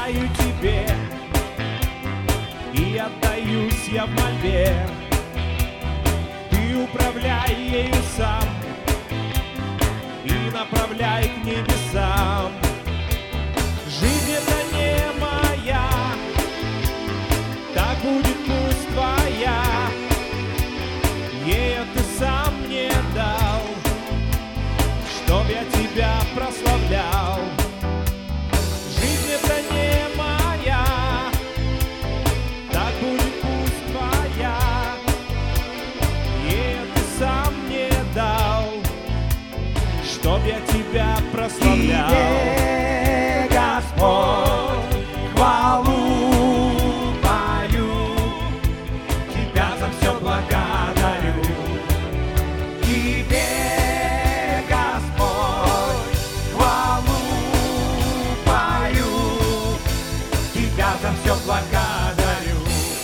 желаю тебе, и отдаюсь я в мольбе. Ты управляй ею сам и направляй к небесам. Жизнь это не моя, так будет пусть твоя. Ею ты сам мне дал, чтоб я тебя прославлял. Жизнь это не моя, так будет пусть твоя. Ею ты сам мне дал, чтоб я тебя прославлял. Тебе, Господь, хвалу пою, Тебя за все благодарю. Тебе, Господь, хвалу пою, Тебя за все благодарю.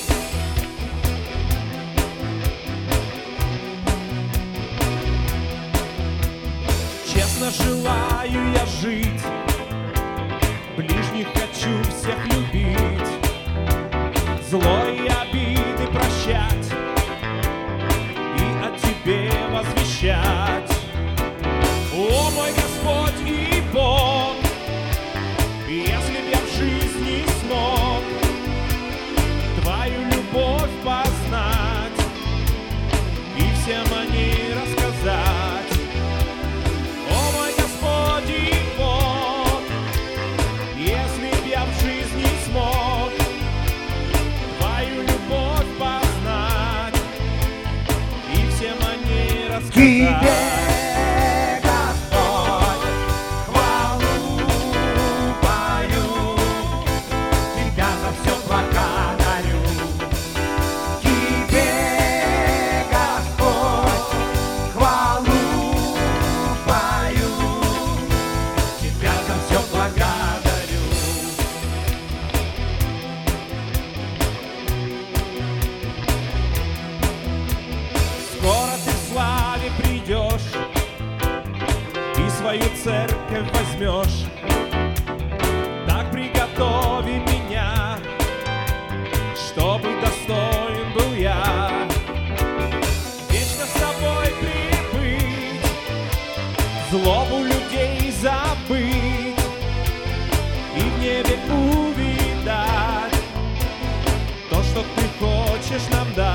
Честно желаю я жить, ближних хочу всех любить, зло и обиды прощать и о тебе возвещать. О мой Господь и Бог, если б я в жизни смог твою любовь познать и всем о ней рассказать. О мой Господь и Бог, если б я в жизни смог твою любовь познать и всем о ней рассказать. Тебе, Господь, хвалу пою, Тебя за все благодарю. Тебе, Господь, хвалу пою, Тебя за все благодарю. Скоро ты в славе придешь и свою церковь возьмешь. Так приготови меня, чтобы достоин был я вечно с тобой прибыть, злобу людей забыть и в небе увидать то, что ты хочешь нам дать.